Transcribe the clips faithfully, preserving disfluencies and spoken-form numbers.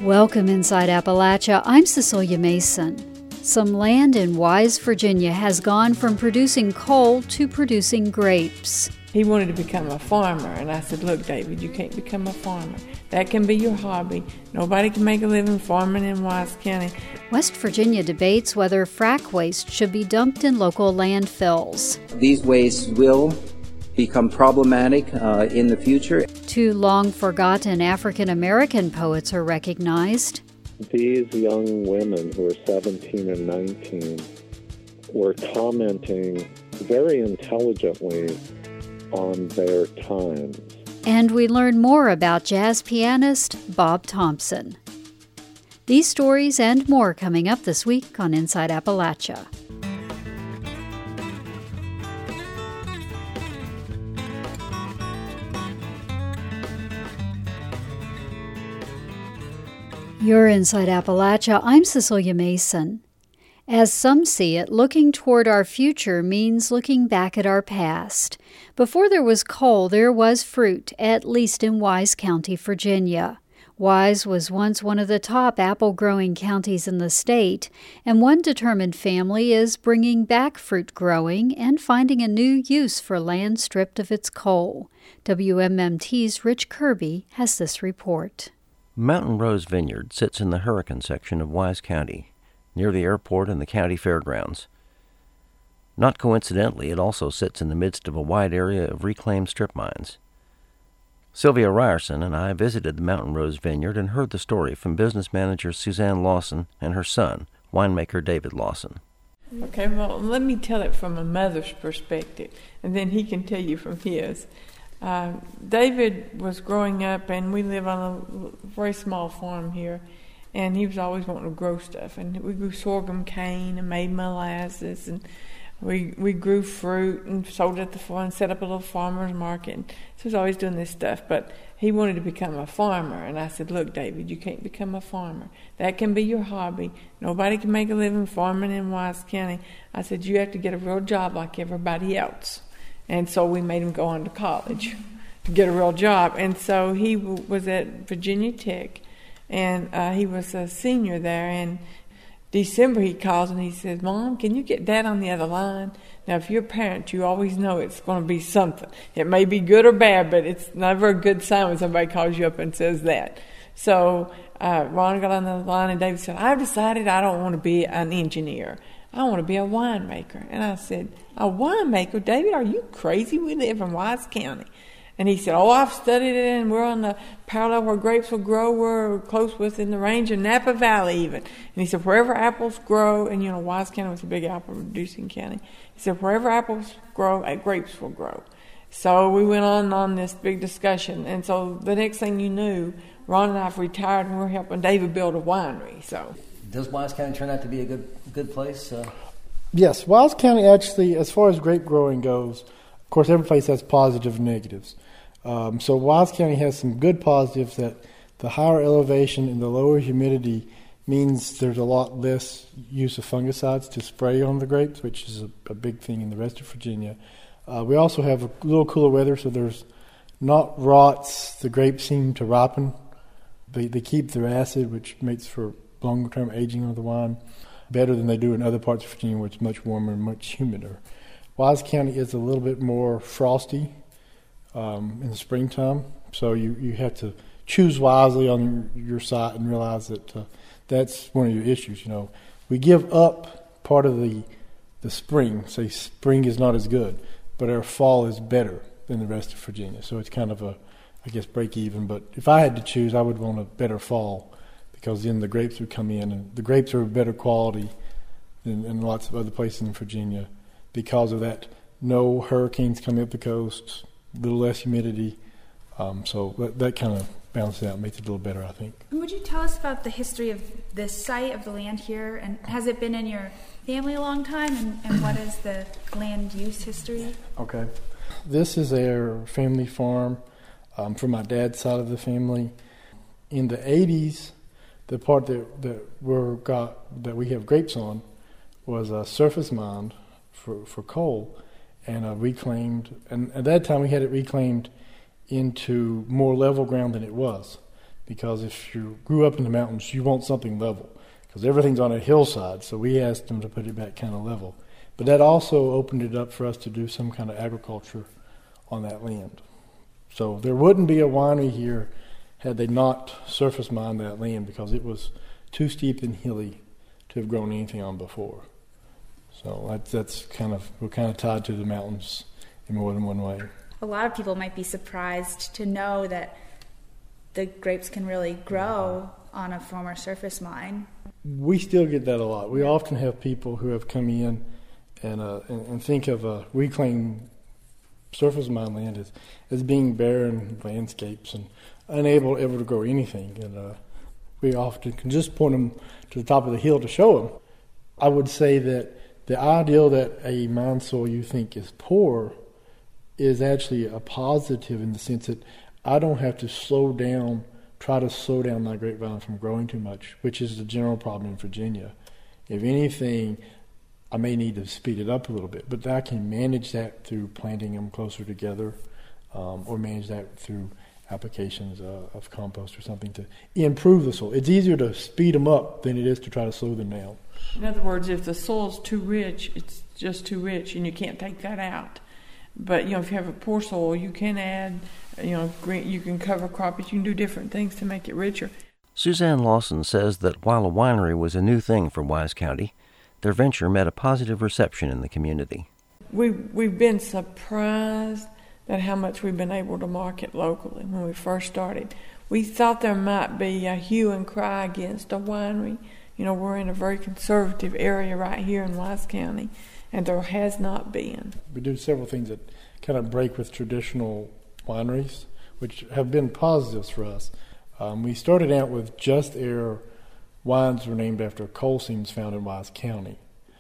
Welcome inside Appalachia. I'm Cecilia Mason. Some land in Wise, Virginia has gone from producing coal to producing grapes. He wanted to become a farmer, and I said, look, David, you can't become a farmer. That can be your hobby. Nobody can make a living farming in Wise County. West Virginia debates whether frack waste should be dumped in local landfills. These wastes will become problematic uh, in the future. Two long-forgotten African-American poets are recognized. These young women who are seventeen and nineteen were commenting very intelligently on their times. And we learn more about jazz pianist Bob Thompson. These stories and more coming up this week on Inside Appalachia. You're Inside Appalachia. I'm Cecilia Mason. As some see it, looking toward our future means looking back at our past. Before there was coal, there was fruit, at least in Wise County, Virginia. Wise was once one of the top apple-growing counties in the state, and one determined family is bringing back fruit growing and finding a new use for land stripped of its coal. W M M T's Rich Kirby has this report. Mountain Rose Vineyard sits in the Hurricane section of Wise County, near the airport and the county fairgrounds. Not coincidentally, it also sits in the midst of a wide area of reclaimed strip mines. Sylvia Ryerson and I visited the Mountain Rose Vineyard and heard the story from business manager Suzanne Lawson and her son, winemaker David Lawson. Okay, well, let me tell it from a mother's perspective, and then he can tell you from his. Uh, David was growing up, and we live on a very small farm here, and he was always wanting to grow stuff. And we grew sorghum cane and made molasses, and we we grew fruit and sold it at the farm and set up a little farmer's market. And so he was always doing this stuff, but he wanted to become a farmer. And I said, look, David, you can't become a farmer. That can be your hobby. Nobody can make a living farming in Wise County. I said, you have to get a real job like everybody else. And so we made him go on to college to get a real job. And so he w- was at Virginia Tech, and uh, he was a senior there. And December he calls and he says, Mom, can you get Dad on the other line? Now, if you're a parent, you always know it's going to be something. It may be good or bad, but it's never a good sign when somebody calls you up and says that. So uh, Ron got on the line, and David said, I've decided I don't want to be an engineer. I want to be a winemaker. And I said, a winemaker? David, are you crazy? We live in Wise County. And he said, oh, I've studied it, and we're on the parallel where grapes will grow. We're close within the range of Napa Valley even. And he said, wherever apples grow, and you know, Wise County was a big apple-producing county. He said, wherever apples grow, grapes will grow. So we went on on this big discussion. And so the next thing you knew, Ron and I have retired, and we're helping David build a winery. So does Wise County turn out to be a good good place? Uh... Yes, Wise County actually, as far as grape growing goes, of course, every place has positive and negatives. Um, so Wise County has some good positives that the higher elevation and the lower humidity means there's a lot less use of fungicides to spray on the grapes, which is a, a big thing in the rest of Virginia. Uh, we also have a little cooler weather, so there's not rots. The grapes seem to ripen. They, they keep their acid, which makes for longer-term aging of the wine better than they do in other parts of Virginia where it's much warmer and much humider. Wise County is a little bit more frosty um, in the springtime, so you, you have to choose wisely on your, your site and realize that uh, that's one of your issues. You know, we give up part of the the spring. Say spring is not as good, but our fall is better than the rest of Virginia. So it's kind of a, I guess, break even. But if I had to choose, I would want a better fall, because then the grapes would come in, and the grapes are of better quality than in lots of other places in Virginia because of that. No hurricanes coming up the coast, a little less humidity. Um, so that, that kind of balances out, makes it a little better, I think. Would you tell us about the history of this site, of the land here, and has it been in your family a long time, and, and what is the land use history? Okay. This is our family farm um, from my dad's side of the family. In the eighties, the part that that we're got that we have grapes on was a surface mine for for coal, and uh, reclaimed. And at that time, we had it reclaimed into more level ground than it was. because if you grew up in the mountains, you want something level, because everything's on a hillside, so we asked them to put it back kind of level. But that also opened it up for us to do some kind of agriculture on that land. So there wouldn't be a winery here had they not surface mined that land, because it was too steep and hilly to have grown anything on before. So that's, that's kind of, we're kind of tied to the mountains in more than one way. A lot of people might be surprised to know that the grapes can really grow on a former surface mine. We still get that a lot. We often have people who have come in and uh, and, and think of a reclaimed surface mine land as, as being barren landscapes and unable ever to grow anything. And uh, we often can just point them to the top of the hill to show them. I would say that the ideal that a mine soil you think is poor is actually a positive, in the sense that I don't have to slow down, try to slow down my grapevine from growing too much, which is the general problem in Virginia. If anything, I may need to speed it up a little bit, but I can manage that through planting them closer together, um, or manage that through applications uh, of compost or something to improve the soil. It's easier to speed them up than it is to try to slow them down. In other words, if the soil's too rich, it's just too rich, and you can't take that out. But, you know, if you have a poor soil, you can add, you know, green, you can cover crop it, you can do different things to make it richer. Suzanne Lawson says that while a winery was a new thing for Wise County, their venture met a positive reception in the community. We, we've been surprised at how much we've been able to market locally when we first started. We thought there might be a hue and cry against a winery. You know, we're in a very conservative area right here in Wise County, and there has not been. We do several things that kind of break with traditional wineries, which have been positives for us. Um, we started out with Just Air wines were named after coal seams found in Wise County.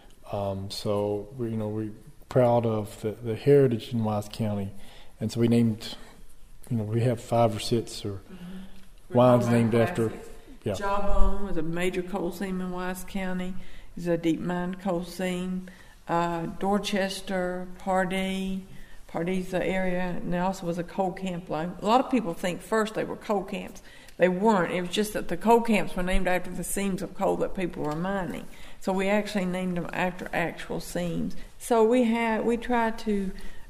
Um, so, we, you know, we're proud of the, the heritage in Wise County. And so we named, you know, we have five or six or mm-hmm. wines named classics. After. Yeah. Jawbone was a major coal seam in Wise County. It's a deep mine coal seam. Uh, Dorchester, Pardee. Pardee's the area, and there also was a coal camp. Like, a lot of people think first they were coal camps. They weren't. It was just that the coal camps were named after the seams of coal that people were mining. So we actually named them after actual seams. So we had we tried to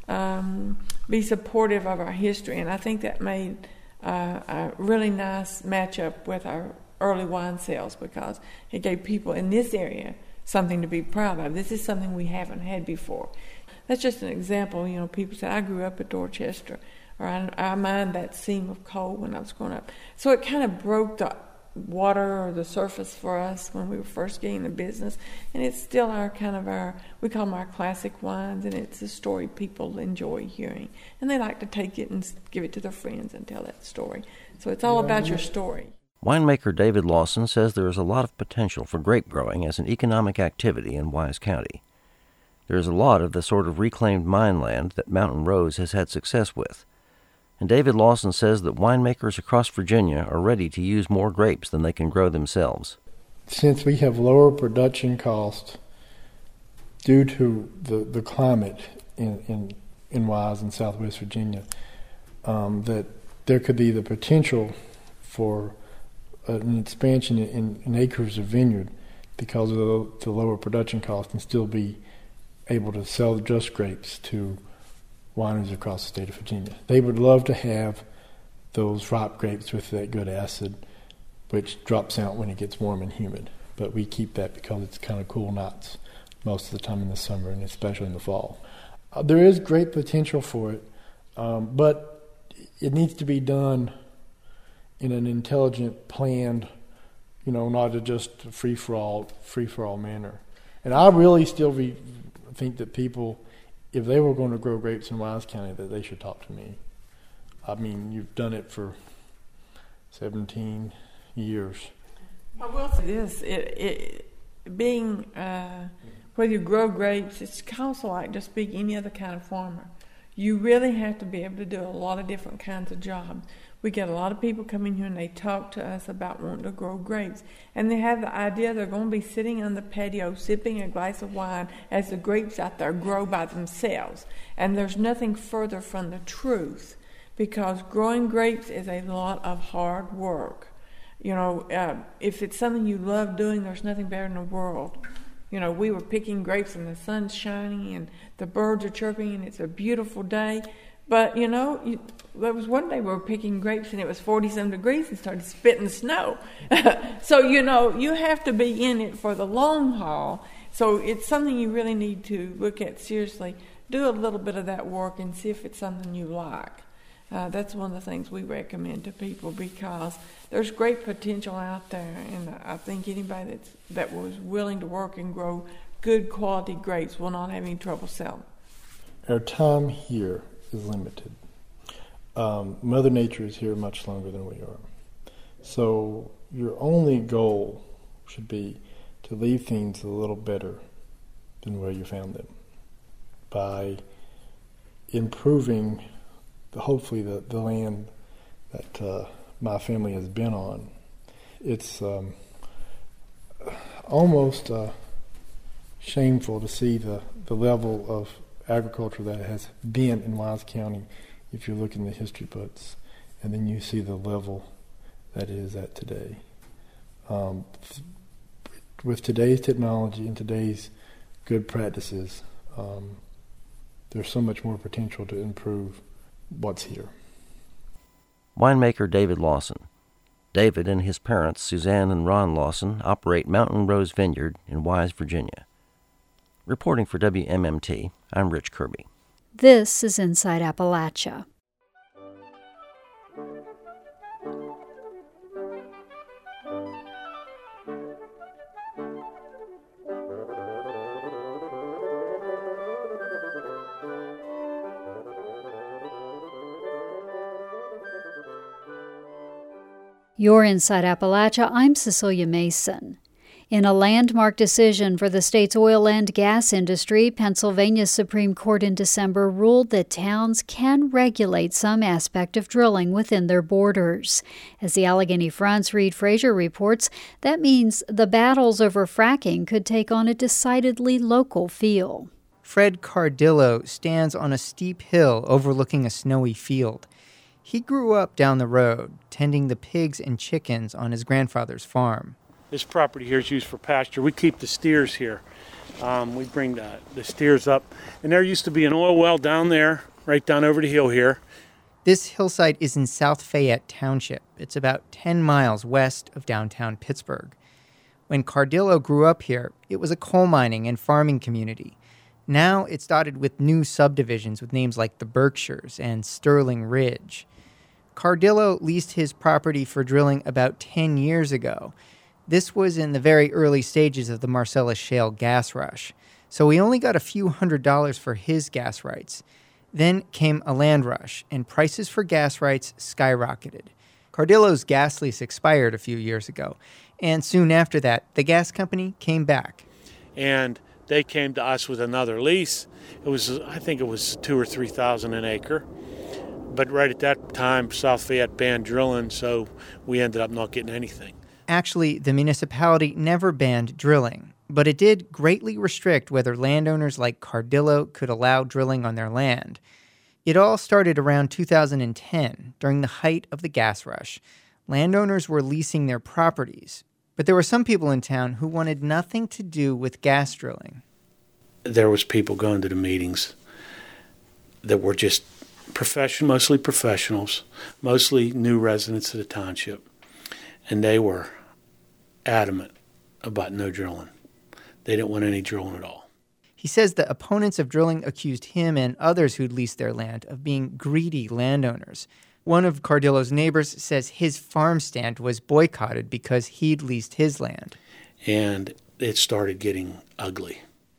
um, be supportive of our history, and I think that made uh, a really nice matchup with our early wine sales, because it gave people in this area something to be proud of. This is something we haven't had before. That's just an example. You know, people say, I grew up at Dorchester, or I, I mined that seam of coal when I was growing up. So it kind of broke the water or the surface for us when we were first getting the business. And it's still our kind of our, we call them our classic wines, and it's a story people enjoy hearing. And they like to take it and give it to their friends and tell that story. So it's all about your story. Winemaker David Lawson says there is a lot of potential for grape growing as an economic activity in Wise County. There is a lot of the sort of reclaimed mine land that Mountain Rose has had success with. And David Lawson says that winemakers across Virginia are ready to use more grapes than they can grow themselves. Since we have lower production costs due to the, the climate in, in, in Wise and Southwest Virginia, um, that there could be the potential for an expansion in, in acres of vineyard because of the, the lower production cost, and still be able to sell just grapes to wineries across the state of Virginia. They would love to have those ripe grapes with that good acid, which drops out when it gets warm and humid. But we keep that because it's kind of cool nights most of the time in the summer, and especially in the fall. Uh, there is great potential for it, um, but it needs to be done in an intelligent, planned, you know, not a just free-for-all, free-for-all manner. And I really still be, think that people, if they were going to grow grapes in Wise County, that they should talk to me. I mean, you've done it for seventeen years. I will say this, it, it, being, uh, whether you grow grapes, it's also like just being any other kind of farmer. You really have to be able to do a lot of different kinds of jobs. We get a lot of people come in here and they talk to us about wanting to grow grapes. And they have the idea they're going to be sitting on the patio sipping a glass of wine as the grapes out there grow by themselves. And there's nothing further from the truth, because growing grapes is a lot of hard work. You know, uh, if it's something you love doing, there's nothing better in the world. You know, we were picking grapes and the sun's shining and the birds are chirping and it's a beautiful day. But, you know, you, there was one day we were picking grapes and it was forty-some degrees and started spitting snow. So, you know, you have to be in it for the long haul. So it's something you really need to look at seriously. Do a little bit of that work and see if it's something you like. Uh, that's one of the things we recommend to people because there's great potential out there, and I think anybody that's, that was willing to work and grow good quality grapes will not have any trouble selling. Our time here is limited. Um, Mother Nature is here much longer than we are. So your only goal should be to leave things a little better than where you found them by improving the, hopefully the, the land that uh, my family has been on. It's um, almost uh, shameful to see the, the level of agriculture that has been in Wise County if you look in the history books, and then you see the level that it is at today. Um, with today's technology and today's good practices, um, there's so much more potential to improve what's here. Winemaker David Lawson. David and his parents, Suzanne and Ron Lawson, operate Mountain Rose Vineyard in Wise, Virginia. Reporting for W M M T, I'm Rich Kirby. This is Inside Appalachia. You're Inside Appalachia. I'm Cecilia Mason. In a landmark decision for the state's oil and gas industry, Pennsylvania's Supreme Court in December ruled that towns can regulate some aspect of drilling within their borders. As the Allegheny Front's Reed Frazier reports, that means the battles over fracking could take on a decidedly local feel. Fred Cardillo stands on a steep hill overlooking a snowy field. He grew up down the road, tending the pigs and chickens on his grandfather's farm. This property here is used for pasture. We keep the steers here. Um, we bring the, the steers up. And there used to be an oil well down there, right down over the hill here. This hillside is in South Fayette Township. It's about ten miles west of downtown Pittsburgh. When Cardillo grew up here, it was a coal mining and farming community. Now it's dotted with new subdivisions with names like the Berkshires and Sterling Ridge. Cardillo leased his property for drilling about ten years ago. This was in the very early stages of the Marcellus Shale gas rush, so he only got a few hundred dollars for his gas rights. Then came a land rush, and prices for gas rights skyrocketed. Cardillo's gas lease expired a few years ago, and soon after that, the gas company came back. And they came to us with another lease. It was, I think it was two or three thousand an acre. But right at that time, South Fayette banned drilling, so we ended up not getting anything. Actually, the municipality never banned drilling, but it did greatly restrict whether landowners like Cardillo could allow drilling on their land. It all started around two thousand ten, during the height of the gas rush. Landowners were leasing their properties, but there were some people in town who wanted nothing to do with gas drilling. There was people going to the meetings that were just profession, mostly professionals, mostly new residents of the township, and they were adamant about no drilling. They didn't want any drilling at all. He says the opponents of drilling accused him and others who'd leased their land of being greedy landowners. One of Cardillo's neighbors says his farm stand was boycotted because he'd leased his land. And it started getting ugly.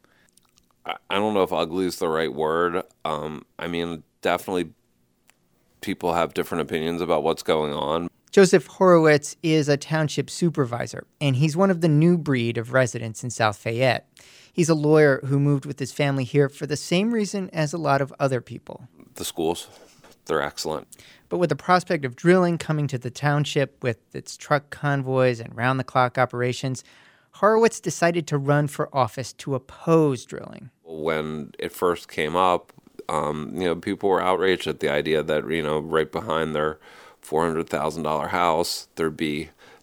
I don't know if ugly is the right word. Um, I mean, definitely people have different opinions about what's going on. Joseph Horowitz is a township supervisor, and he's one of the new breed of residents in South Fayette. He's a lawyer who moved with his family here for the same reason as a lot of other people. The schools, they're excellent. But with the prospect of drilling coming to the township with its truck convoys and round-the-clock operations, Horowitz decided to run for office to oppose drilling. When it first came up, um, you know, people were outraged at the idea that, you know, right behind their four hundred thousand dollars house, there'd be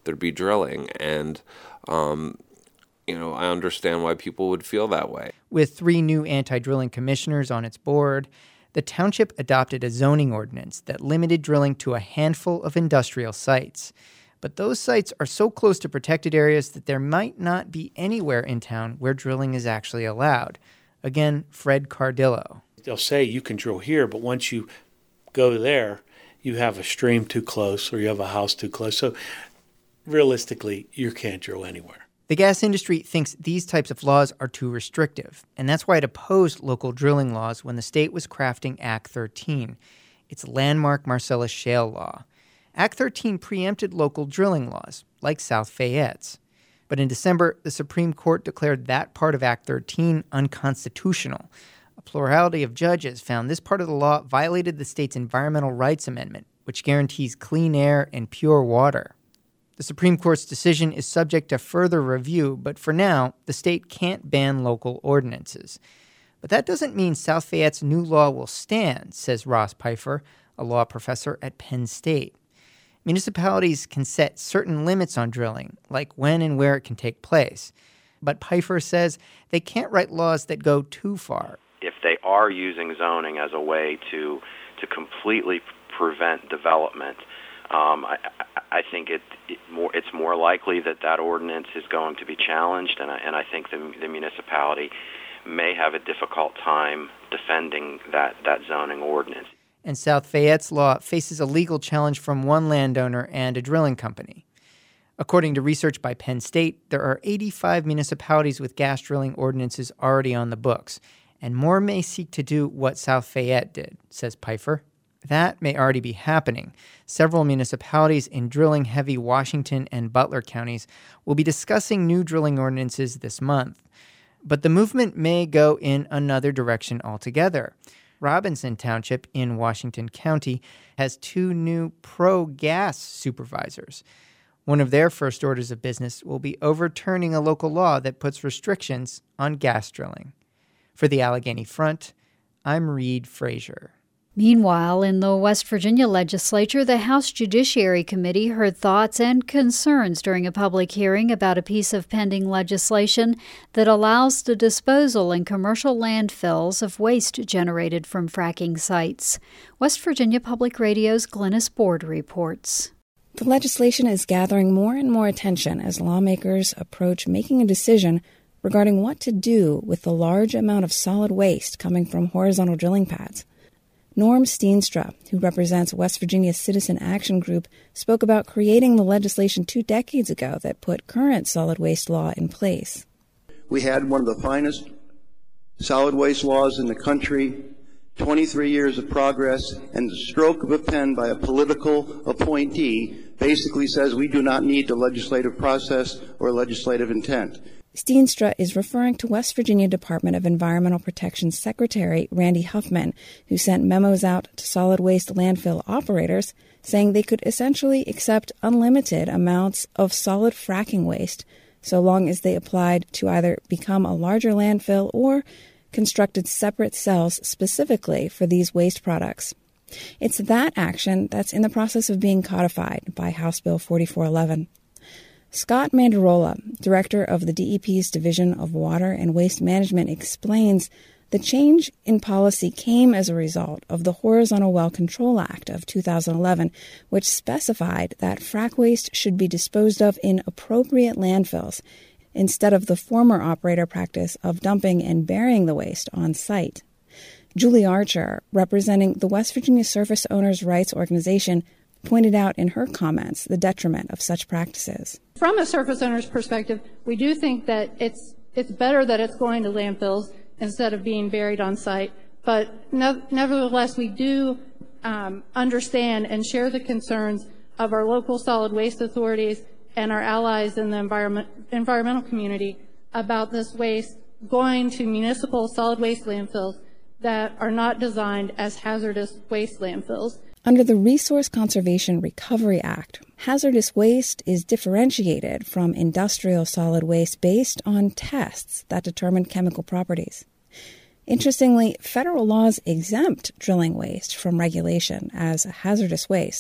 there'd be drilling. And, um, you know, I understand why people would feel that way. With three new anti-drilling commissioners on its board, the township adopted a zoning ordinance that limited drilling to a handful of industrial sites. But those sites are so close to protected areas that there might not be anywhere in town where drilling is actually allowed. Again, Fred Cardillo. They'll say you can drill here, but once you go there, you have a stream too close or you have a house too close. So realistically, you can't drill anywhere. The gas industry thinks these types of laws are too restrictive, and that's why it opposed local drilling laws when the state was crafting Act thirteen, its landmark Marcellus Shale law. Act thirteen preempted local drilling laws, like South Fayette's. But in December, the Supreme Court declared that part of Act thirteen unconstitutional. A plurality of judges found this part of the law violated the state's Environmental Rights Amendment, which guarantees clean air and pure water. The Supreme Court's decision is subject to further review, but for now, the state can't ban local ordinances. But that doesn't mean South Fayette's new law will stand, says Ross Pfeiffer, a law professor at Penn State. Municipalities can set certain limits on drilling, like when and where it can take place. But Pfeiffer says they can't write laws that go too far. If they are using zoning as a way to to completely prevent development, um, I, I think it, it more, it's more likely that that ordinance is going to be challenged, and I, and I think the, the municipality may have a difficult time defending that, that zoning ordinance. And South Fayette's law faces a legal challenge from one landowner and a drilling company. According to research by Penn State, there are eighty-five municipalities with gas drilling ordinances already on the books, and more may seek to do what South Fayette did, says Pfeiffer. That may already be happening. Several municipalities in drilling-heavy Washington and Butler counties will be discussing new drilling ordinances this month. But the movement may go in another direction altogether. Robinson Township in Washington County has two new pro-gas supervisors. One of their first orders of business will be overturning a local law that puts restrictions on gas drilling. For the Allegheny Front, I'm Reed Frazier. Meanwhile, in the West Virginia legislature, the House Judiciary Committee heard thoughts and concerns during a public hearing about a piece of pending legislation that allows the disposal in commercial landfills of waste generated from fracking sites. West Virginia Public Radio's Glennis Board reports. The legislation is gathering more and more attention as lawmakers approach making a decision regarding what to do with the large amount of solid waste coming from horizontal drilling pads. Norm Steenstra, who represents West Virginia Citizen Action Group, spoke about creating the legislation two decades ago that put current solid waste law in place. We had one of the finest solid waste laws in the country, twenty-three years of progress, and the stroke of a pen by a political appointee basically says we do not need the legislative process or legislative intent. Steenstra is referring to West Virginia Department of Environmental Protection Secretary Randy Huffman, who sent memos out to solid waste landfill operators saying they could essentially accept unlimited amounts of solid fracking waste so long as they applied to either become a larger landfill or constructed separate cells specifically for these waste products. It's that action that's in the process of being codified by House Bill forty-four eleven. Scott Mandarola, director of the D E P's Division of Water and Waste Management, explains the change in policy came as a result of the Horizontal Well Control Act of two thousand eleven, which specified that frac waste should be disposed of in appropriate landfills instead of the former operator practice of dumping and burying the waste on site. Julie Archer, representing the West Virginia Surface Owners' Rights Organization, pointed out in her comments the detriment of such practices. From a surface owner's perspective, we do think that it's it's better that it's going to landfills instead of being buried on site. But ne- nevertheless, we do um, understand and share the concerns of our local solid waste authorities and our allies in the environment, environmental community about this waste going to municipal solid waste landfills that are not designed as hazardous waste landfills. Under the Resource Conservation Recovery Act, hazardous waste is differentiated from industrial solid waste based on tests that determine chemical properties. Interestingly, federal laws exempt drilling waste from regulation as hazardous waste.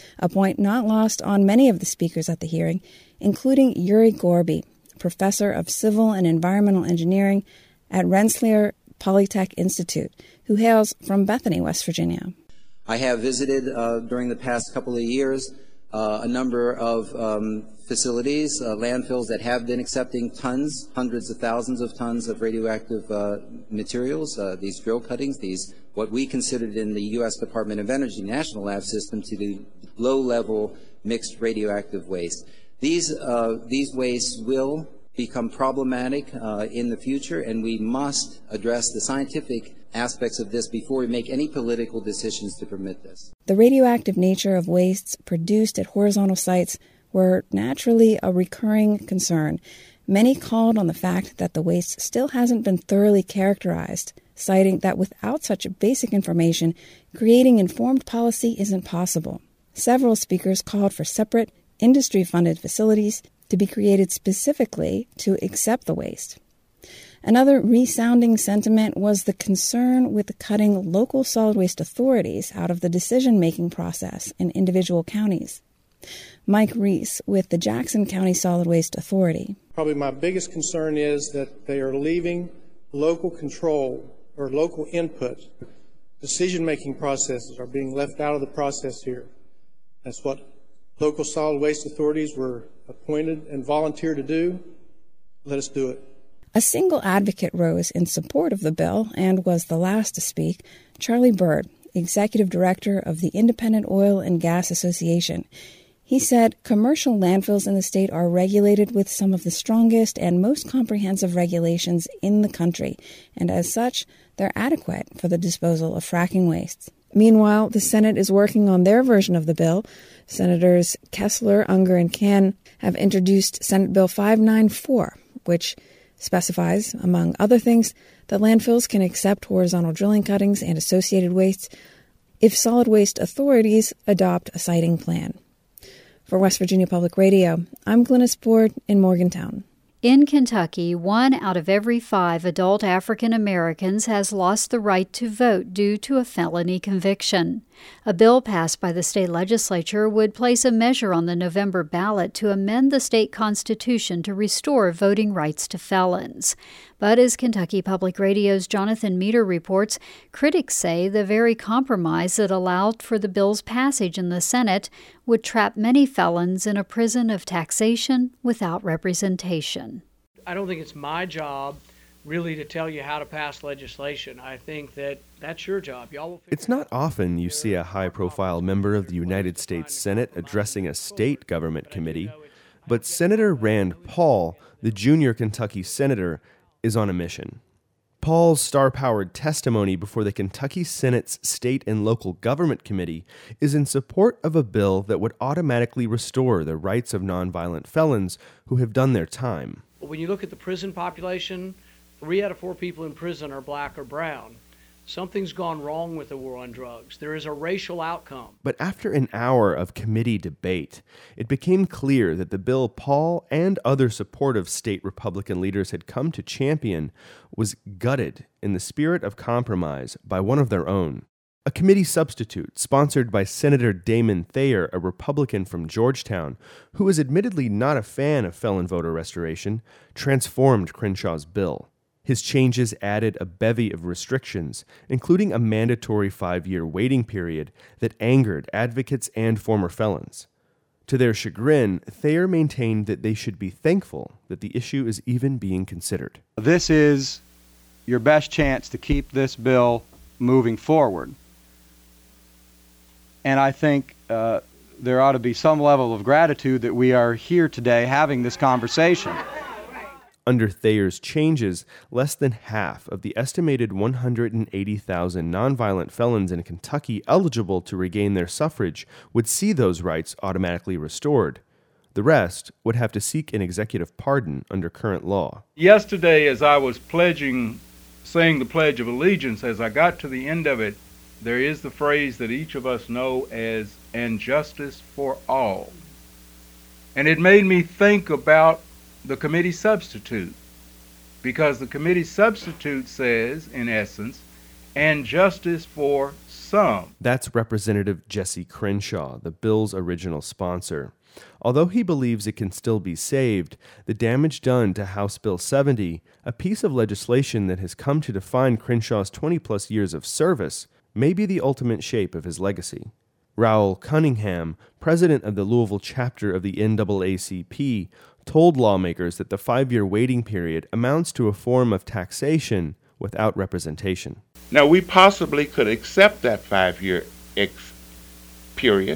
a point not lost on many of the speakers at the hearing, including Yuri Gorby, professor of civil and environmental engineering at Rensselaer Polytech Institute, who hails from Bethany, West Virginia. I have visited uh, during the past couple of years uh, a number of um, facilities, uh, landfills that have been accepting tons, hundreds of thousands of tons of radioactive uh, materials, uh, these drill cuttings, these what we considered in the U S Department of Energy National Lab System to be low-level mixed radioactive waste. These, uh, these wastes will become problematic uh, in the future, and we must address the scientific aspects of this before we make any political decisions to permit this. The radioactive nature of wastes produced at horizontal sites were naturally a recurring concern. Many called on the fact that the waste still hasn't been thoroughly characterized, citing that without such basic information, creating informed policy isn't possible. Several speakers called for separate, industry-funded facilities to be created specifically to accept the waste. Another resounding sentiment was the concern with cutting local solid waste authorities out of the decision-making process in individual counties. Mike Reese with the Jackson County Solid Waste Authority. Probably my biggest concern is that they are leaving local control or local input. Decision-making processes are being left out of the process here. That's what local solid waste authorities were appointed and volunteered to do. Let us do it. A single advocate rose in support of the bill and was the last to speak, Charlie Bird, Executive Director of the Independent Oil and Gas Association. He said commercial landfills in the state are regulated with some of the strongest and most comprehensive regulations in the country, and as such, they're adequate for the disposal of fracking wastes. Meanwhile, the Senate is working on their version of the bill. Senators Kessler, Unger, and Cann have introduced Senate Bill five ninety-four, which specifies, among other things, that landfills can accept horizontal drilling cuttings and associated wastes if solid waste authorities adopt a siting plan. For West Virginia Public Radio, I'm Glynis Board in Morgantown. In Kentucky, one out of every five adult African Americans has lost the right to vote due to a felony conviction. A bill passed by the state legislature would place a measure on the November ballot to amend the state constitution to restore voting rights to felons. But as Kentucky Public Radio's Jonathan Meter reports, critics say the very compromise that allowed for the bill's passage in the Senate would trap many felons in a prison of taxation without representation. I don't think it's my job really to tell you how to pass legislation. I think that that's your job. Y'all will It's not often you see a high-profile member of the United States Senate addressing a state government committee, but Senator Rand Paul, the junior Kentucky senator, is on a mission. Paul's star-powered testimony before the Kentucky Senate's State and Local Government Committee is in support of a bill that would automatically restore the rights of nonviolent felons who have done their time. When you look at the prison population, three out of four people in prison are black or brown. Something's gone wrong with the war on drugs. There is a racial outcome. But after an hour of committee debate, it became clear that the bill Paul and other supportive state Republican leaders had come to champion was gutted in the spirit of compromise by one of their own. A committee substitute sponsored by Senator Damon Thayer, a Republican from Georgetown, who was admittedly not a fan of felon voter restoration, transformed Crenshaw's bill. His changes added a bevy of restrictions, including a mandatory five-year waiting period that angered advocates and former felons. To their chagrin, Thayer maintained that they should be thankful that the issue is even being considered. This is your best chance to keep this bill moving forward. And I think uh, there ought to be some level of gratitude that we are here today having this conversation. Under Thayer's changes, less than half of the estimated one hundred eighty thousand nonviolent felons in Kentucky eligible to regain their suffrage would see those rights automatically restored. The rest would have to seek an executive pardon under current law. Yesterday, as I was pledging, saying the Pledge of Allegiance, as I got to the end of it, there is the phrase that each of us know as, "and justice for all." And it made me think about the committee substitute, because the committee substitute says, in essence, "and justice for some. That's Representative Jesse Crenshaw, the bill's original sponsor. Although he believes it can still be saved, the damage done to House Bill seventy, a piece of legislation that has come to define Crenshaw's twenty-plus years of service, may be the ultimate shape of his legacy. Raoul Cunningham, president of the Louisville chapter of the N double A C P, told lawmakers that the five-year waiting period amounts to a form of taxation without representation. Now, we possibly could accept that five-year ex- period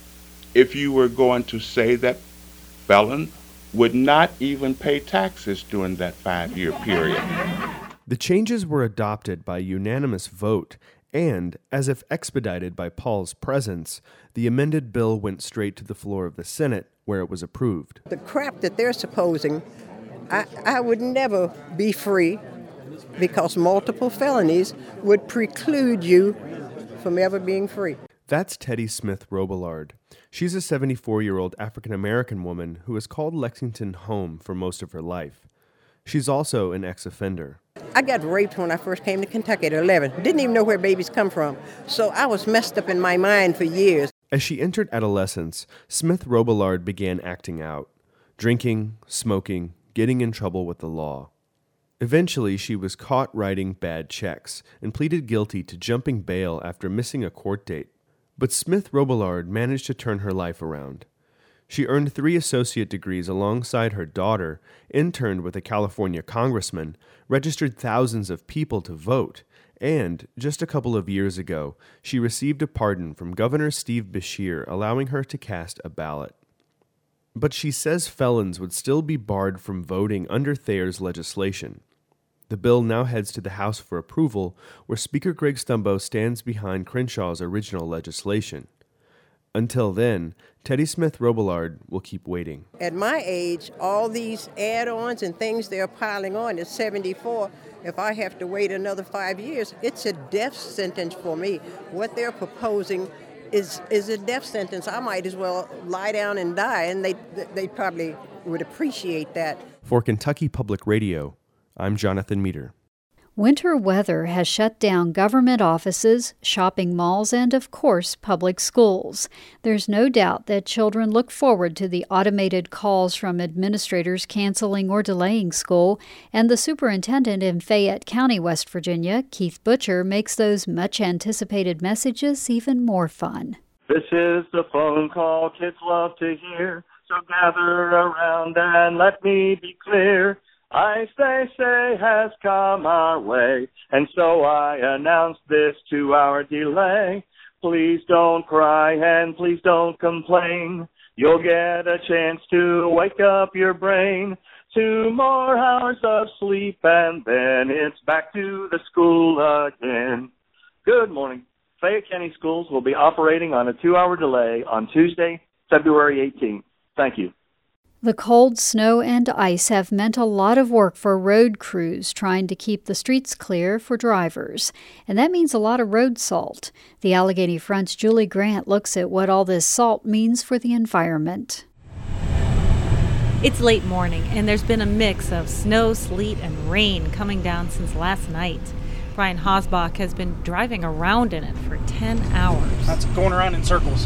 if you were going to say that felon would not even pay taxes during that five-year period. The changes were adopted by unanimous vote, and, as if expedited by Paul's presence, the amended bill went straight to the floor of the Senate, where it was approved. The crap that they're supposing, I, I would never be free because multiple felonies would preclude you from ever being free. That's Teddy Smith Robillard. She's a seventy-four-year-old African-American woman who has called Lexington home for most of her life. She's also an ex-offender. I got raped when I first came to Kentucky at eleven. Didn't even know where babies come from. So I was messed up in my mind for years. As she entered adolescence, Smith Robillard began acting out, drinking, smoking, getting in trouble with the law. Eventually, she was caught writing bad checks and pleaded guilty to jumping bail after missing a court date. But Smith Robillard managed to turn her life around. She earned three associate degrees alongside her daughter, interned with a California congressman, registered thousands of people to vote, and, just a couple of years ago, she received a pardon from Governor Steve Beshear, allowing her to cast a ballot. But she says felons would still be barred from voting under Thayer's legislation. The bill now heads to the House for approval, where Speaker Greg Stumbo stands behind Crenshaw's original legislation. Until then, Teddy Smith Robillard will keep waiting. At my age, all these add-ons and things they're piling on at seventy-four, if I have to wait another five years, it's a death sentence for me. What they're proposing is is a death sentence. I might as well lie down and die, and they they probably would appreciate that. For Kentucky Public Radio, I'm Jonathan Meter. Winter weather has shut down government offices, shopping malls, and, of course, public schools. There's no doubt that children look forward to the automated calls from administrators canceling or delaying school, and the superintendent in Fayette County, West Virginia, Keith Butcher, makes those much-anticipated messages even more fun. This is the phone call kids love to hear, so gather around and let me be clear. I say, say has come our way, and so I announce this two-hour delay. Please don't cry and please don't complain. You'll get a chance to wake up your brain. Two more hours of sleep and then it's back to the school again. Good morning. Fayette County Schools will be operating on a two-hour delay on Tuesday, February eighteenth. Thank you. The cold, snow, and ice have meant a lot of work for road crews trying to keep the streets clear for drivers. And that means a lot of road salt. The Allegheny Front's Julie Grant looks at what all this salt means for the environment. It's late morning, and there's been a mix of snow, sleet, and rain coming down since last night. Brian Hosbach has been driving around in it for ten hours. That's going around in circles.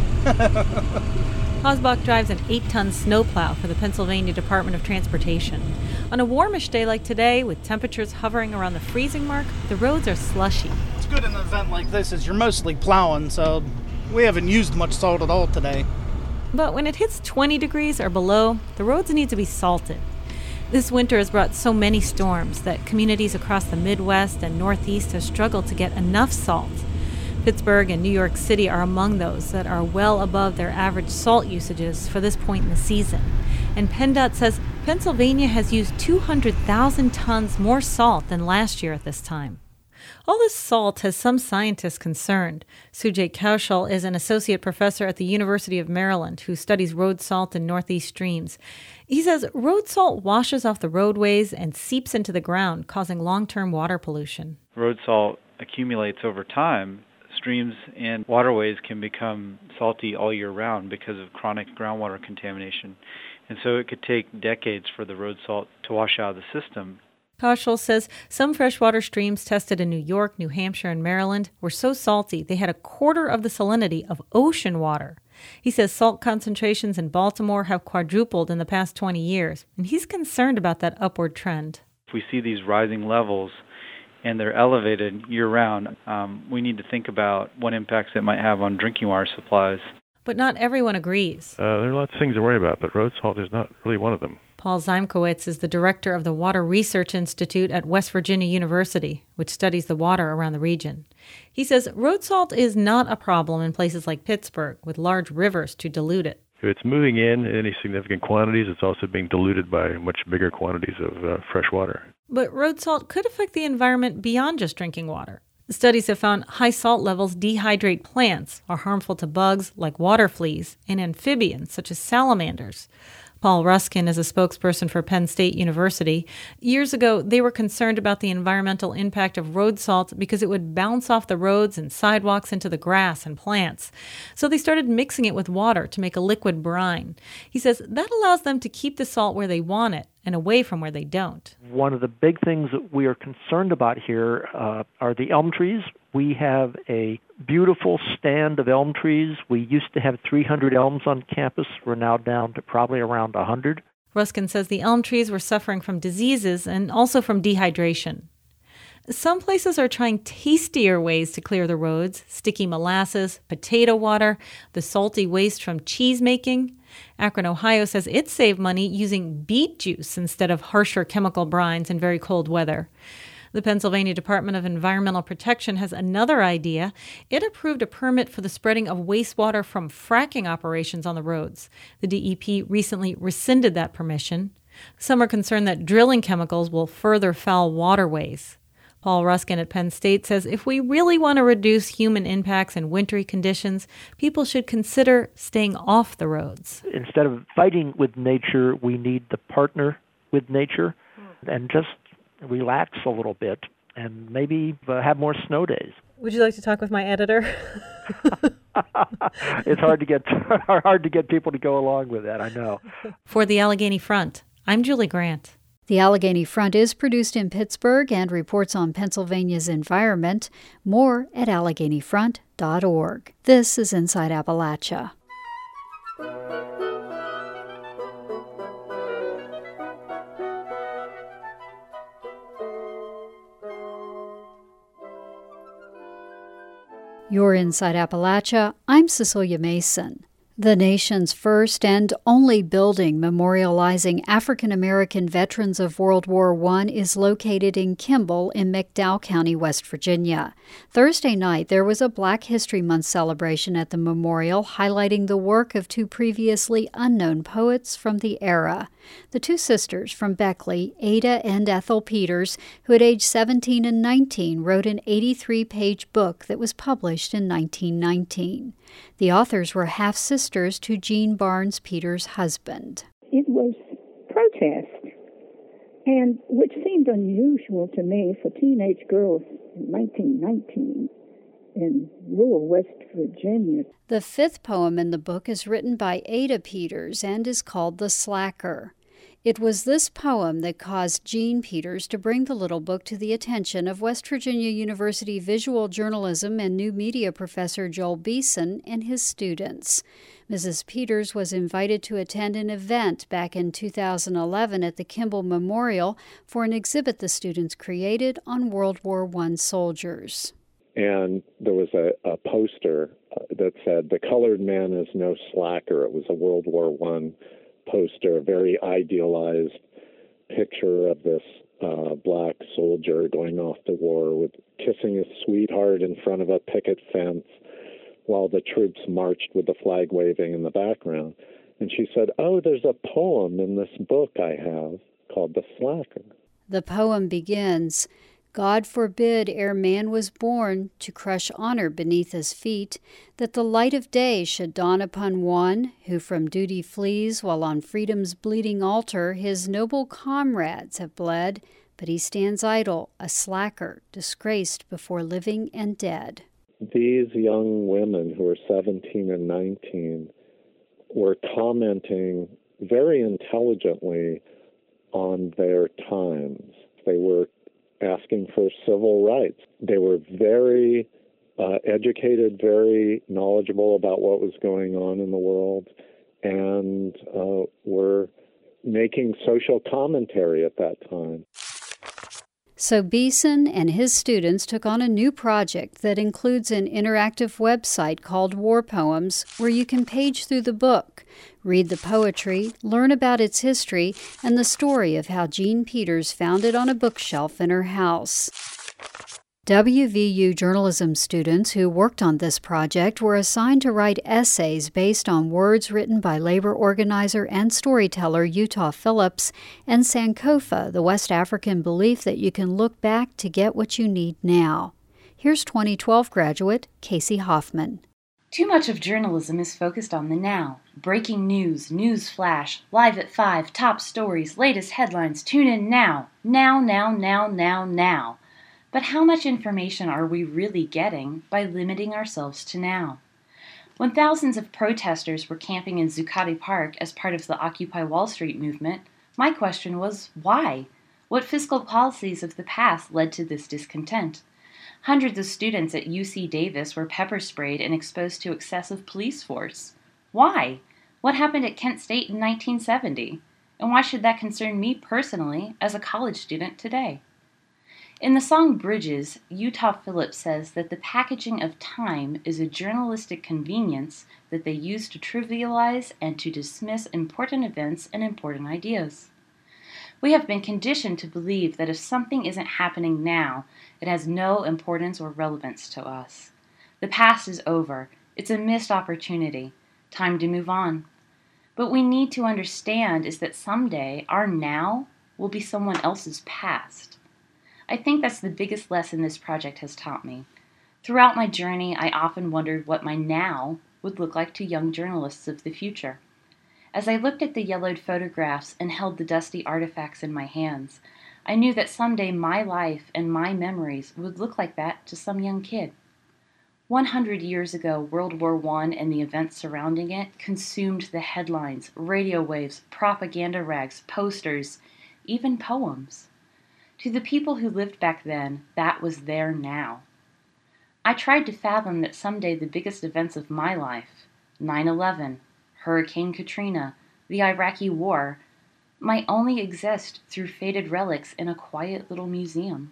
Hosbach drives an eight-ton snowplow for the Pennsylvania Department of Transportation. On a warmish day like today, with temperatures hovering around the freezing mark, the roads are slushy. It's good in an event like this is you're mostly plowing, so we haven't used much salt at all today. But when it hits twenty degrees or below, the roads need to be salted. This winter has brought so many storms that communities across the Midwest and Northeast have struggled to get enough salt. Pittsburgh and New York City are among those that are well above their average salt usages for this point in the season. And PennDOT says Pennsylvania has used two hundred thousand tons more salt than last year at this time. All this salt has some scientists concerned. Sujay Kaushal is an associate professor at the University of Maryland who studies road salt in Northeast streams. He says road salt washes off the roadways and seeps into the ground, causing long-term water pollution. Road salt accumulates over time. Streams and waterways can become salty all year round because of chronic groundwater contamination. And so it could take decades for the road salt to wash out of the system. Koschel says some freshwater streams tested in New York, New Hampshire, and Maryland were so salty they had a quarter of the salinity of ocean water. He says salt concentrations in Baltimore have quadrupled in the past twenty years, and he's concerned about that upward trend. If we see these rising levels and they're elevated year-round, um, we need to think about what impacts it might have on drinking water supplies. But not everyone agrees. Uh, there are lots of things to worry about, but road salt is not really one of them. Paul Zymkowitz is the director of the Water Research Institute at West Virginia University, which studies the water around the region. He says road salt is not a problem in places like Pittsburgh, with large rivers to dilute it. If it's moving in any significant quantities, it's also being diluted by much bigger quantities of uh, fresh water. But road salt could affect the environment beyond just drinking water. Studies have found high salt levels dehydrate plants, are harmful to bugs like water fleas, and amphibians such as salamanders. Paul Ruskin is a spokesperson for Penn State University. Years ago, they were concerned about the environmental impact of road salt because it would bounce off the roads and sidewalks into the grass and plants. So they started mixing it with water to make a liquid brine. He says that allows them to keep the salt where they want it and away from where they don't. One of the big things that we are concerned about here uh, are the elm trees. We have a beautiful stand of elm trees. We used to have three hundred elms on campus. We're now down to probably around one hundred. Ruskin says the elm trees were suffering from diseases and also from dehydration. Some places are trying tastier ways to clear the roads: sticky molasses, potato water, the salty waste from cheese making. Akron, Ohio says it saved money using beet juice instead of harsher chemical brines in very cold weather. The Pennsylvania Department of Environmental Protection has another idea. It approved a permit for the spreading of wastewater from fracking operations on the roads. The D E P recently rescinded that permission. Some are concerned that drilling chemicals will further foul waterways. Paul Ruskin at Penn State says if we really want to reduce human impacts and wintry conditions, people should consider staying off the roads. Instead of fighting with nature, we need to partner with nature and just relax a little bit and maybe uh, have more snow days. Would you like to talk with my editor? It's hard to get hard to get people to go along with that, I know. For the Allegheny Front, I'm Julie Grant. The Allegheny Front is produced in Pittsburgh and reports on Pennsylvania's environment. More at allegheny front dot org. This is Inside Appalachia. You're Inside Appalachia. I'm Cecilia Mason. The nation's first and only building memorializing African American veterans of World War One is located in Kimball in McDowell County, West Virginia. Thursday night, there was a Black History Month celebration at the memorial highlighting the work of two previously unknown poets from the era. The two sisters from Beckley, Ada and Ethel Peters, who at age seventeen and nineteen wrote an eighty-three page book that was published in nineteen nineteen. The authors were half-sisters to Jean Barnes Peters' husband. It was protest, and which seemed unusual to me for teenage girls in nineteen nineteen in rural West Virginia. The fifth poem in the book is written by Ada Peters and is called The Slacker. It was this poem that caused Jean Peters to bring the little book to the attention of West Virginia University visual journalism and new media professor Joel Beeson and his students. Missus Peters was invited to attend an event back in two thousand eleven at the Kimball Memorial for an exhibit the students created on World War One soldiers. And there was a, a poster that said, "The colored man is no slacker." It was a World War One poster, a very idealized picture of this uh, black soldier going off to war with kissing his sweetheart in front of a picket fence while the troops marched with the flag waving in the background. And she said, "Oh, there's a poem in this book I have called The Slacker." The poem begins, "God forbid ere man was born to crush honor beneath his feet, that the light of day should dawn upon one who from duty flees while on freedom's bleeding altar his noble comrades have bled, but he stands idle, a slacker, disgraced before living and dead." These young women who are seventeen and nineteen were commenting very intelligently on their times. They were asking for civil rights. They were very uh, educated, very knowledgeable about what was going on in the world, and uh, were making social commentary at that time. So Beeson and his students took on a new project that includes an interactive website called War Poems, where you can page through the book, read the poetry, learn about its history, and the story of how Jean Peters found it on a bookshelf in her house. W V U journalism students who worked on this project were assigned to write essays based on words written by labor organizer and storyteller Utah Phillips and Sankofa, the West African belief that you can look back to get what you need now. Here's twenty twelve graduate Casey Hoffman. Too much of journalism is focused on the now. Breaking news, news flash, live at five, top stories, latest headlines, tune in now. Now, now, now, now, now. But how much information are we really getting by limiting ourselves to now? When thousands of protesters were camping in Zuccotti Park as part of the Occupy Wall Street movement, my question was, why? What fiscal policies of the past led to this discontent? Hundreds of students at U C Davis were pepper sprayed and exposed to excessive police force. Why? What happened at Kent State in nineteen seventy? And why should that concern me personally as a college student today? In the song Bridges, Utah Phillips says that the packaging of time is a journalistic convenience that they use to trivialize and to dismiss important events and important ideas. We have been conditioned to believe that if something isn't happening now, it has no importance or relevance to us. The past is over. It's a missed opportunity. Time to move on. What we need to understand is that someday our now will be someone else's past. I think that's the biggest lesson this project has taught me. Throughout my journey, I often wondered what my now would look like to young journalists of the future. As I looked at the yellowed photographs and held the dusty artifacts in my hands, I knew that someday my life and my memories would look like that to some young kid. One hundred years ago, World War One and the events surrounding it consumed the headlines, radio waves, propaganda rags, posters, even poems. To the people who lived back then, that was their now. I tried to fathom that someday the biggest events of my life, nine eleven, Hurricane Katrina, the Iraqi War, might only exist through faded relics in a quiet little museum.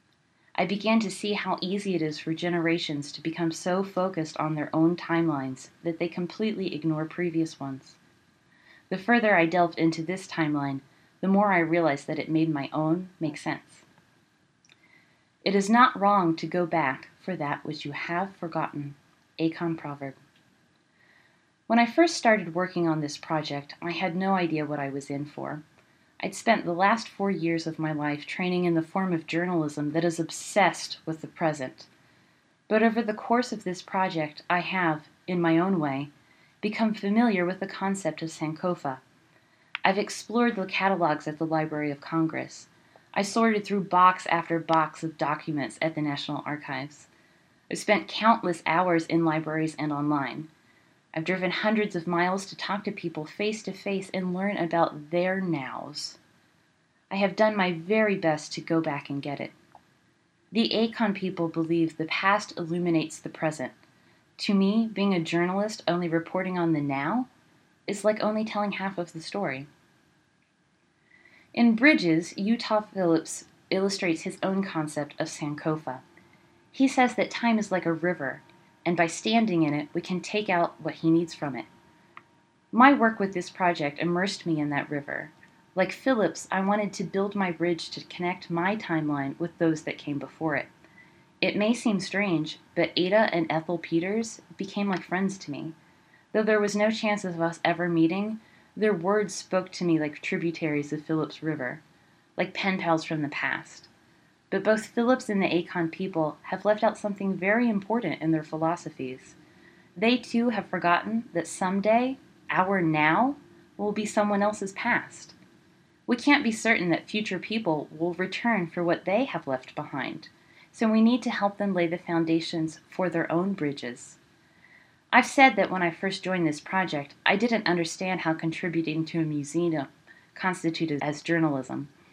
I began to see how easy it is for generations to become so focused on their own timelines that they completely ignore previous ones. The further I delved into this timeline, the more I realized that it made my own make sense. It is not wrong to go back for that which you have forgotten. Acon proverb. When I first started working on this project, I had no idea what I was in for. I'd spent the last four years of my life training in the form of journalism that is obsessed with the present. But over the course of this project, I have, in my own way, become familiar with the concept of Sankofa. I've explored the catalogs at the Library of Congress. I sorted through box after box of documents at the National Archives. I've spent countless hours in libraries and online. I've driven hundreds of miles to talk to people face to face and learn about their nows. I have done my very best to go back and get it. The Acon people believe the past illuminates the present. To me, being a journalist only reporting on the now is like only telling half of the story. In Bridges, Utah Phillips illustrates his own concept of Sankofa. He says that time is like a river, and by standing in it, we can take out what he needs from it. My work with this project immersed me in that river. Like Phillips, I wanted to build my bridge to connect my timeline with those that came before it. It may seem strange, but Ada and Ethel Peters became like friends to me. Though there was no chance of us ever meeting, their words spoke to me like tributaries of Phillips River, like pen pals from the past. But both Phillips and the Acon people have left out something very important in their philosophies. They too have forgotten that someday, our now, will be someone else's past. We can't be certain that future people will return for what they have left behind, so we need to help them lay the foundations for their own bridges. I've said that when I first joined this project, I didn't understand how contributing to a museum constituted as journalism.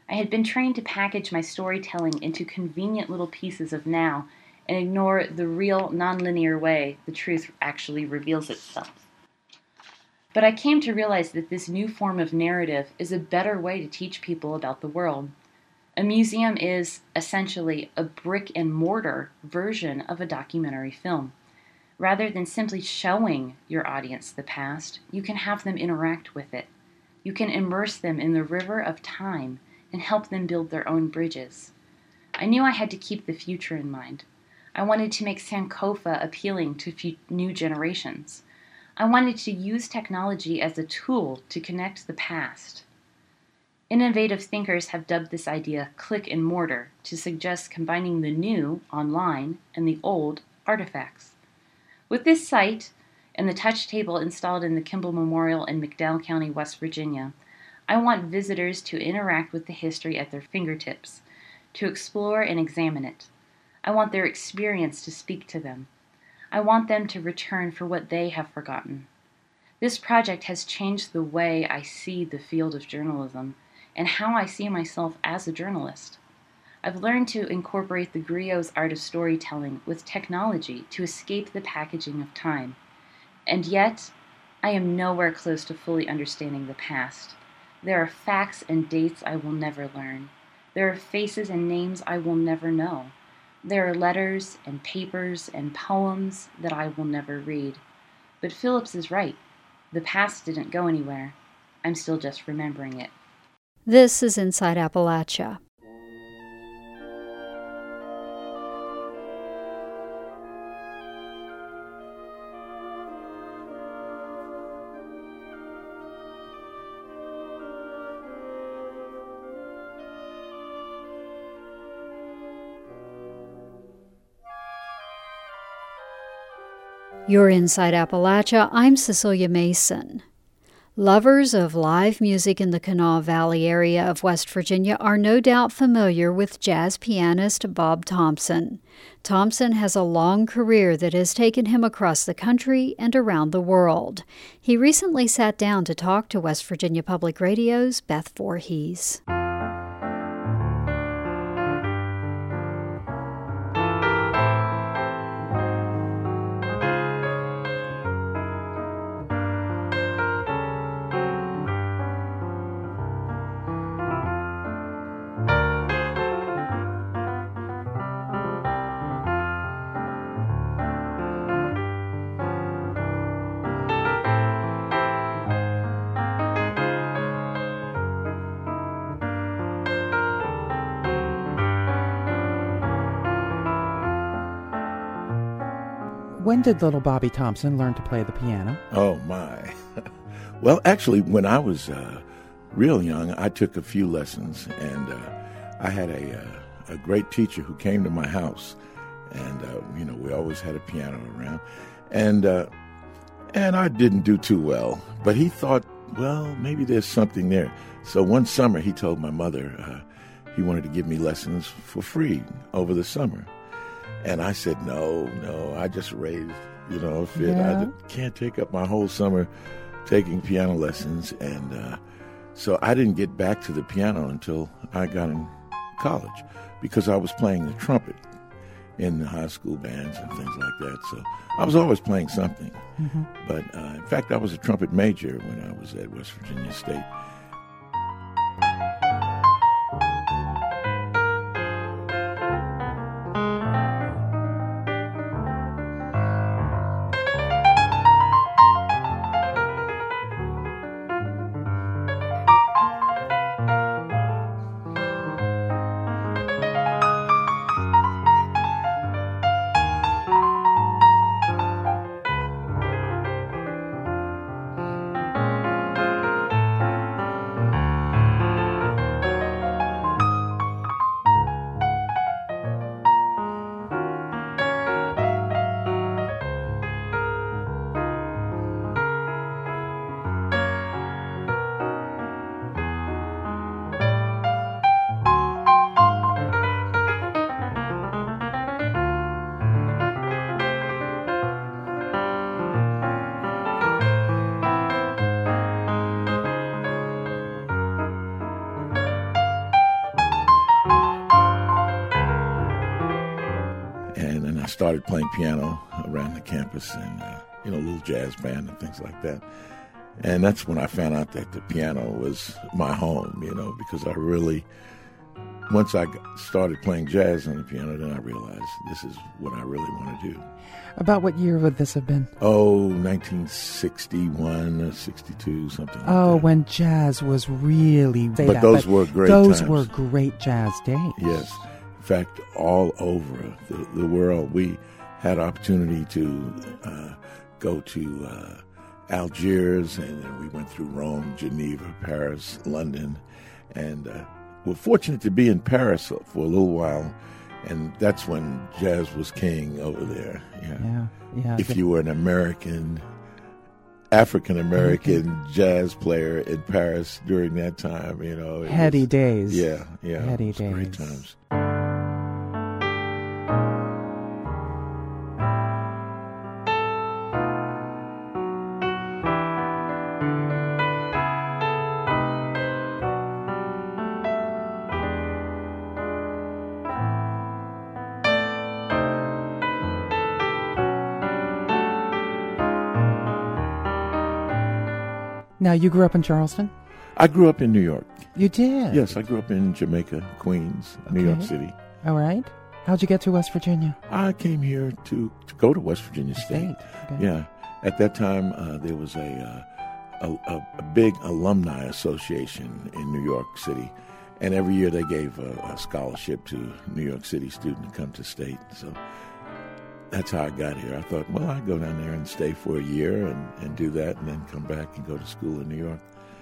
I had been trained to package my storytelling into convenient little pieces of now and ignore the real, nonlinear way the truth actually reveals itself. But I came to realize that this new form of narrative is a better way to teach people about the world. A museum is, essentially, a brick-and-mortar version of a documentary film. Rather than simply showing your audience the past, you can have them interact with it. You can immerse them in the river of time and help them build their own bridges. I knew I had to keep the future in mind. I wanted to make Sankofa appealing to f- new generations. I wanted to use technology as a tool to connect the past. Innovative thinkers have dubbed this idea click and mortar to suggest combining the new, online, and the old, artifacts. With this site and the touch table installed in the Kimball Memorial in McDowell County, West Virginia, I want visitors to interact with the history at their fingertips, to explore and examine it. I want their experience to speak to them. I want them to return for what they have forgotten. This project has changed the way I see the field of journalism and how I see myself as a journalist. I've learned to incorporate the griot's art of storytelling with technology to escape the packaging of time. And yet, I am nowhere close to fully understanding the past. There are facts and dates I will never learn. There are faces and names I will never know. There are letters and papers and poems that I will never read. But Phillips is right. The past didn't go anywhere. I'm still just remembering it. This is Inside Appalachia. You're Inside Appalachia. I'm Cecilia Mason. Lovers of live music in the Kanawha Valley area of West Virginia are no doubt familiar with jazz pianist Bob Thompson. Thompson has a long career that has taken him across the country and around the world. He recently sat down to talk to West Virginia Public Radio's Beth Voorhees. When did little Bobby Thompson learn to play the piano? Oh, my. Well, actually, when I was uh, real young, I took a few lessons, and uh, I had a, uh, a great teacher who came to my house, and, uh, you know, we always had a piano around, and, uh, and I didn't do too well, but he thought, well, maybe there's something there. So one summer, he told my mother uh, he wanted to give me lessons for free over the summer. And I said, no, no, I just raised, you know, a fit. Yeah. I can't take up my whole summer taking piano lessons. And uh, so I didn't get back to the piano until I got in college because I was playing the trumpet in the high school bands and things like that. So I was always playing something. Mm-hmm. But uh, in fact, I was a trumpet major when I was at West Virginia State. started playing piano around the campus and, uh, you know, a little jazz band and things like that. And that's when I found out that the piano was my home, you know, because I really, once I started playing jazz on the piano, then I realized this is what I really want to do. About what year would this have been? Oh, nineteen sixty-one or sixty-two, something like oh, that. when jazz was really... But that, those but were great Those times. were great jazz days. Yes. In fact, all over the, the world, we had opportunity to uh, go to uh, Algiers, and then we went through Rome, Geneva, Paris, London, and uh, we're fortunate to be in Paris for a little while, and that's when jazz was king over there. Yeah, yeah. yeah if you were an American, African-American mm-hmm. jazz player in Paris during that time, you know. Heady was, days. Yeah, yeah. Heady it was days. Great times. Now, you grew up in Charleston? I grew up in New York. You did? Yes, I grew up in Jamaica, Queens, okay. New York City. All right. How'd you get to West Virginia? I came here to, to go to West Virginia State. Okay. Yeah. At that time, uh, there was a, uh, a, a, a big alumni association in New York City. And every year they gave a, a scholarship to a New York City student to come to State. So that's how I got here. I thought, well, I'd go down there and stay for a year and, and do that and then come back and go to school in New York.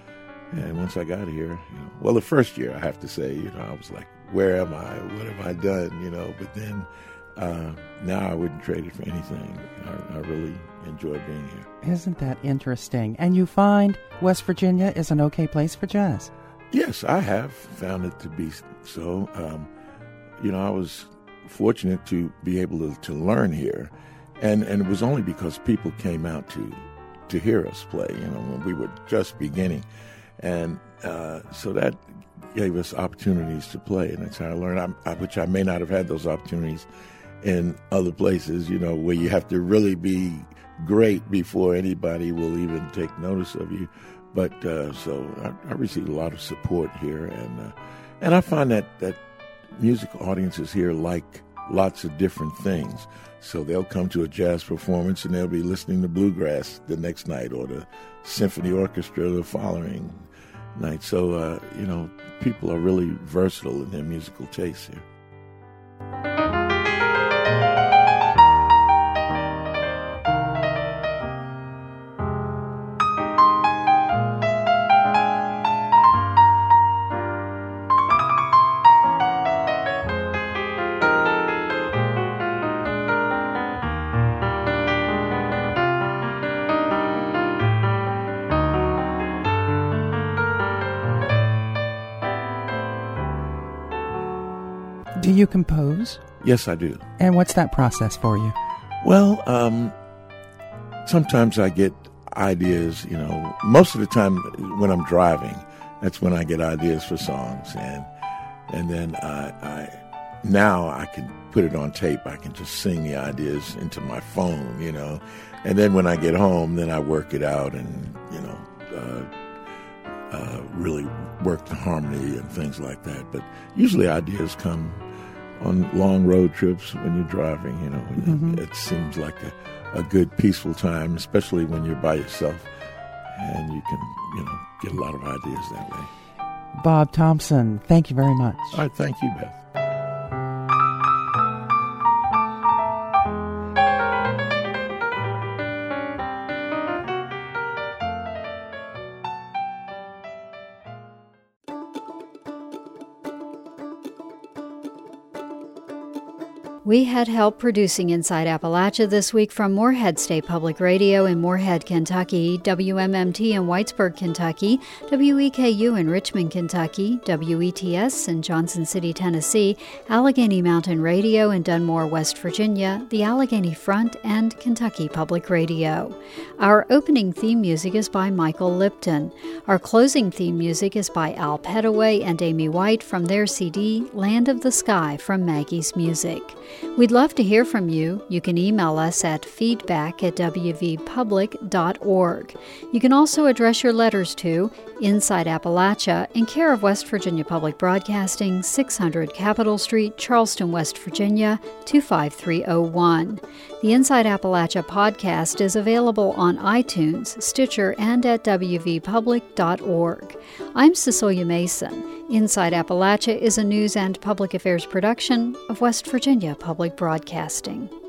And once I got here, you know, well, the first year, I have to say, you know, I was like, where am I? What have I done? You know, but then uh, now I wouldn't trade it for anything. I, I really enjoy being here. Isn't that interesting? And you find West Virginia is an okay place for jazz? Yes, I have found it to be so. Um, you know, I was fortunate to be able to, to learn here, and and it was only because people came out to to hear us play, you know, when we were just beginning, and uh, so that gave us opportunities to play, and that's how I learned, I, I, which I may not have had those opportunities in other places, you know, where you have to really be great before anybody will even take notice of you. But uh, so I, I received a lot of support here, and uh, and I find that that music audiences here like lots of different things. So they'll come to a jazz performance and they'll be listening to bluegrass the next night, or the symphony orchestra the following night. So uh, you know, people are really versatile in their musical tastes here. Do you compose? Yes, I do. And what's that process for you? Well, um, sometimes I get ideas, you know, most of the time when I'm driving, that's when I get ideas for songs. And and then I, I now I can put it on tape. I can just sing the ideas into my phone, you know. And then when I get home, then I work it out and, you know, uh, uh, really work the harmony and things like that. But usually ideas come on long road trips when you're driving, you know. Mm-hmm. It, it seems like a, a good, peaceful time, especially when you're by yourself, and you can, you know, get a lot of ideas that way. Bob Thompson, thank you very much. All right, thank you, Beth. We had help producing Inside Appalachia this week from Moorhead State Public Radio in Moorhead, Kentucky, W M M T in Whitesburg, Kentucky, W E K U in Richmond, Kentucky, W E T S in Johnson City, Tennessee, Allegheny Mountain Radio in Dunmore, West Virginia, the Allegheny Front, and Kentucky Public Radio. Our opening theme music is by Michael Lipton. Our closing theme music is by Al Petaway and Amy White from their C D, Land of the Sky from Maggie's Music. We'd love to hear from you. You can email us at feedback at w v public dot org. You can also address your letters to Inside Appalachia, in care of West Virginia Public Broadcasting, six hundred Capitol Street, Charleston, West Virginia, two five three oh one. The Inside Appalachia podcast is available on iTunes, Stitcher, and at w v public dot org. I'm Cecilia Mason. Inside Appalachia is a news and public affairs production of West Virginia Public Broadcasting.